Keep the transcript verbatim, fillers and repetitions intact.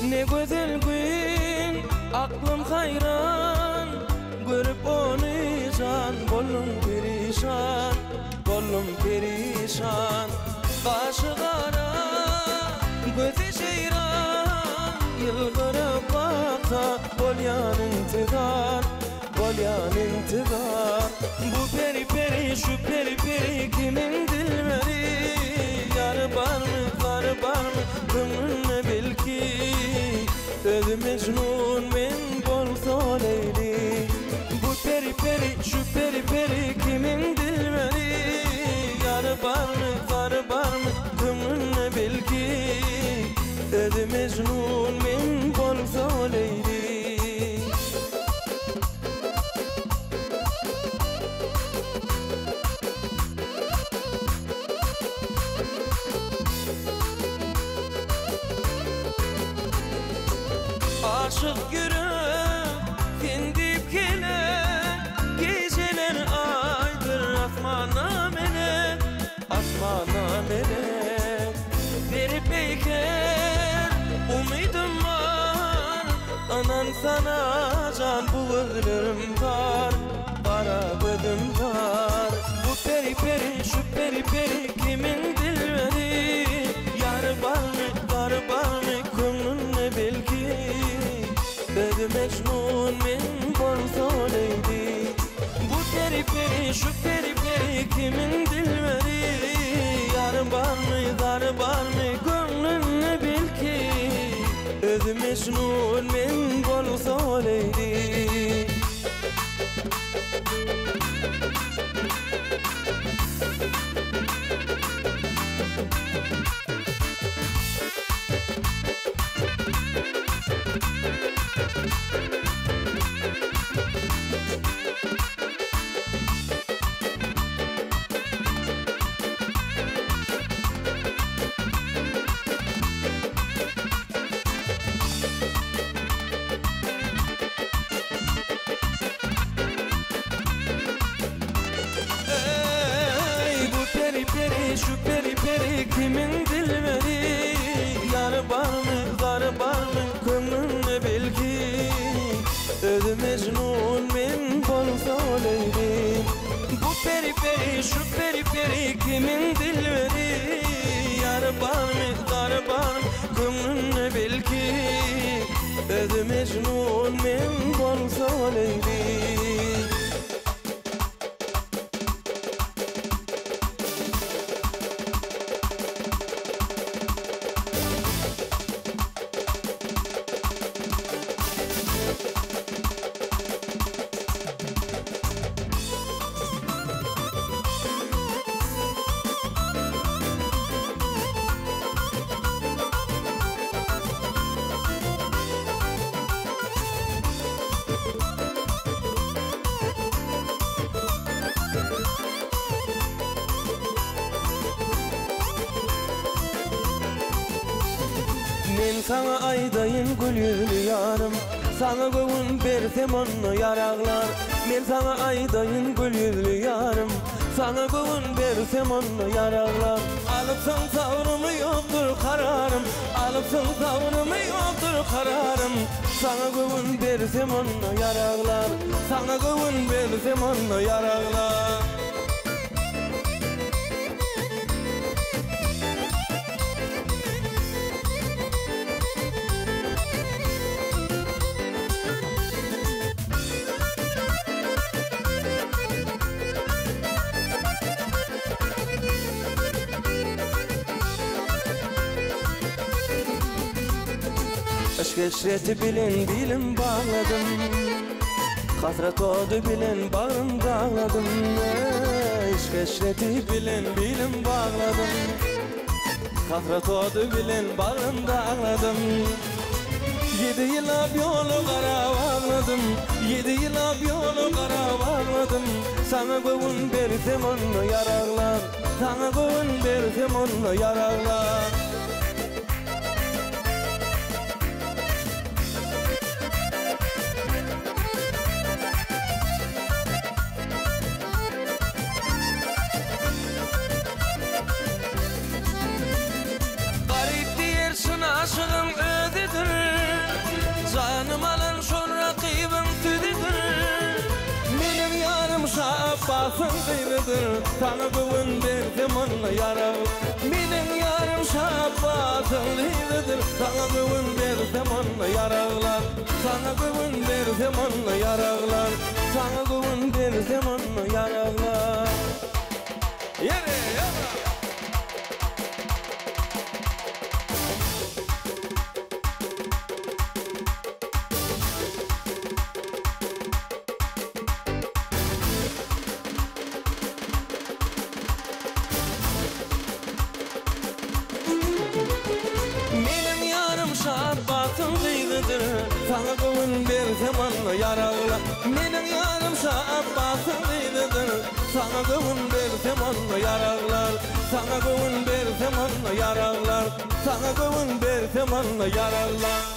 Ne güzel gün, aklım hayran, görüp onu can, bollum perişan, bollum perişan. Başı kara, gözü şeyran, yılgırıp bakta, bolyan intizar, bolyan intizar. Bu peri peri, şu peri peri kimin dilmeri? Yarı var mı, karı var mı, gönlüne bil ki Öz Mecnun men bolsa Leyli. Bu peri peri, şu peri peri kimin dilmeri? Yarı var mı, karı var mı, gönlüne bil ki Öz Mecnun men bolsa Leyli. Aşık yürek kendip gele, geceler aydır asmana melek, asmana melek. Verip beyker umidim var, anan sana can bu gözlerim var, kara gözüm var. Bu peri peri, şu peri peri kimin dilmeri? Yarı var mı, karı var mı, gönlüne bil ki Öz Mecnun men bolsa Leyli. Bu peri peri, şu peri peri kimin dilmeri? Yarı var mı, karı var mı, gönlüne bil ki Öz Mecnun men bolsa Leyli. Şu peri peri kimin dilmeri? Yarı var mı, karı var mı, gönlüne bil ki Öz Mecnun men bolsa Leyli. Bu peri peri, şu peri peri kimin dilmeri? Yarı var mı, karı var mı, gönlüne bil ki Öz Mecnun men bolsa Leyli. Men sana aydayın gül yüzlü yarım, sana göğün bersem onu yaraglar. Men sana aydayın gül yüzlü yarım, sana göğün bersem onu yaraglar. Alıpsan savrımı yoktur kararım, alıpsan savrımı yoktur kararım. Sana göğün bersem onu yaraglar, sana göğün bersem onu yaraglar. Aşk eşreti bilen dilim bağladım, hasret odu bilen bağrım dağladım. Aşk eşreti bilen dilim bağladım, hasret odu bilen bağrım dağladım. Yedi yılap yolu kara varladım, yedi yılap yolu kara varladım. Sana göğün bersem onu yaraglar, sana göğün bersem onu yaraglar. Garip diyersin aşığım ödedir, gıydıdır, sana kıvın bir zamanla yarar. Benim yarım şabatın gıydıdır, sana kıvın bir zamanla yararlar. Sana kıvın bir zamanla yararlar. Sana kıvın bir zamanla yararlar. Yere yara. Şabatın gıydıdır, sana kıvın bir zamanla yararlar. Benim yarım şabatın gıydıdır, sana kıvın bir zamanla yararlar. Sana kıvın bir zamanla yararlar. Sana kıvın bir zamanla yararlar.